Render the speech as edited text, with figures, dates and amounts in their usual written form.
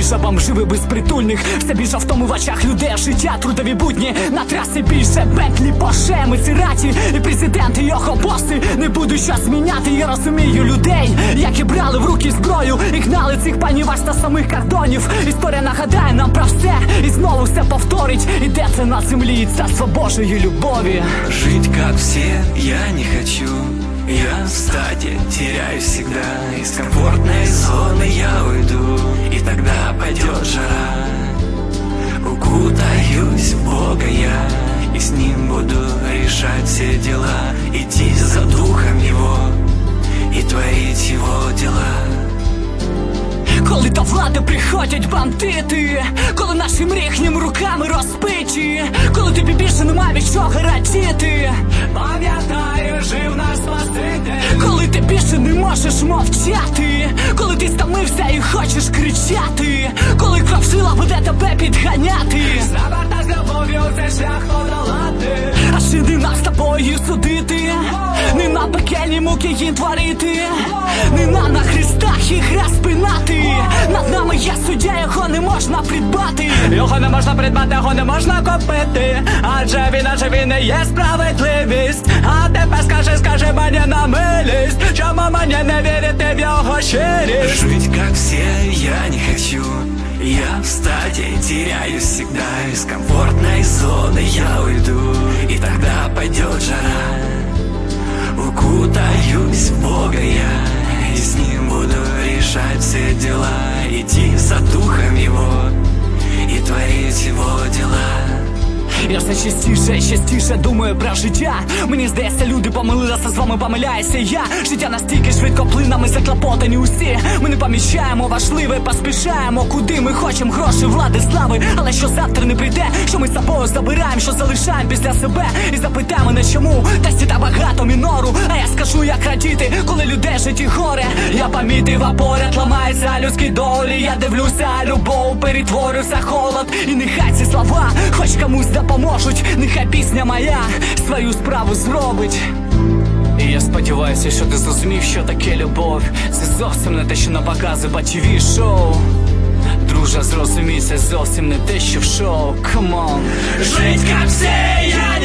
більше бомжів і безпритульних, все більше втому в очах людей, життя, трудові будні. На трасі більше Бентлі, Порше, Мацераті і президенти, його боси. Не буду щось зміняти, я розумію людей, які брали в руки зброю і гнали цих панів аж до самих кордонів. Історія нагадає нам про все і знову все повторить. Іде це на землі, царство Божої любові. Жить как все я не хочу, я в стаде теряюсь всегда. Из комфортной зоны я уйду, и тогда пойдет жара. Укутаюсь в Бога я, и с Ним буду решать все дела. Идти за Духом Его и творить Его дела. Коли до влади приходять бандити, коли наші мріхнім руками розпиті, коли тобі більше нема від чого радіти, Пам'ятай, жив наш Спаситель. коли ти більше не можеш мовчати, коли ти стомився і хочеш кричати, коли кров сила буде тебе підганяти. Забарта з любов'ю цей шлях подолати. А ще не нас з тобою судити, не на пекельні муки їм творити, не на хрестах їх розпинати. Над нами є суддя, його не можна придбати. Його не можна придбати, його не можна купити, адже він не є справедливість. А тепер скажи мені на милість, чому мені не вірити в його щирість? Жить как все я не хочу, я в стаде теряюсь всегда. Из комфортной зоны я уйду, и тогда пойдет жара. Укутаюсь в Бога я, и с Ним буду решать все дела. Идти за Духом Его и творить Его дела. Я все частіше і частіше думаю про життя. Мені здається, люди помилилися, з вами помиляюся я. Життя настільки швидко плине, ми заклопотані усі. Ми не помічаємо важливе, поспішаємо, куди ми хочемо гроші, влади, слави. Але що завтра не прийде, що ми з собою забираємо, що залишаємо після себе. І запитай мене чому, та сіта багато мінору. А я скажу, як радіти, коли людей житті горе. Я помітив, а поряд ламаються людські долі. Я дивлюся, любов перетворюється холод. І нехай ці слова хоч комусь допоможуть, нехай пісня моя свою справу зробить. І я сподіваюся, що ти зрозумів, що таке любов. Це зовсім не те, що на покази по ТВ шоу. Друже, зрозумій, це зовсім не те, що в шоу. Come on. Жить как все я